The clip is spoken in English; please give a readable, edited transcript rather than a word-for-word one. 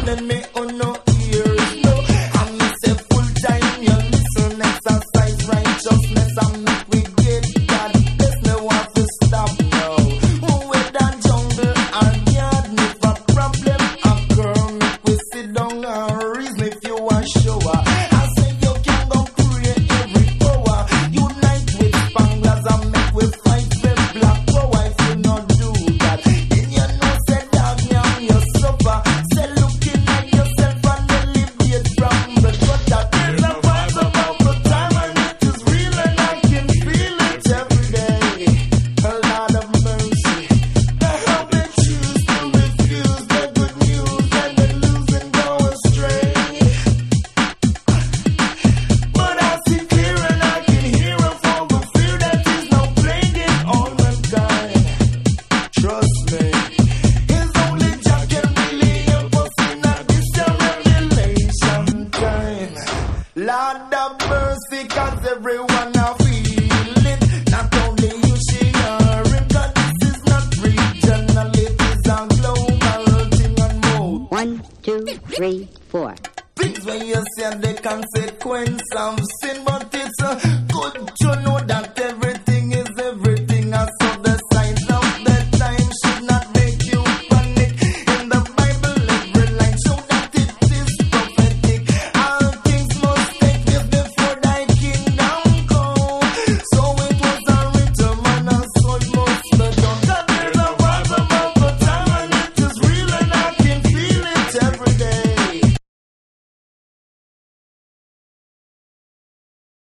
lend me on no ears. No, I me say full time you listen, exercise righteousness and make we get God. There's no one to stop now. Whether jungle or yard, if a problem a girl, make we sit down and reason if you want shower. I say you can go pray every hour. Unite with Spanglers and make we fight them black power. If you not do that, then you know say dog now you suffer. Say looking at yourself and then liberate from the gut. That is a part about the time and it is real and I can feel it every day. A lot of mercy. How they choose to refuse the good news and they lose and go astray. But I see clear and I can hear a form of fear that is now plaguing all mankind. Trust me, it's only Jah can really help us in this revelation time. Lord of mercy, 'cause everyone I feel it. Not only you share it, 'cause this is not regional, it is a global thing and more. 1, 2, 3, 4. Things when you see the consequence of sin, but it's good to know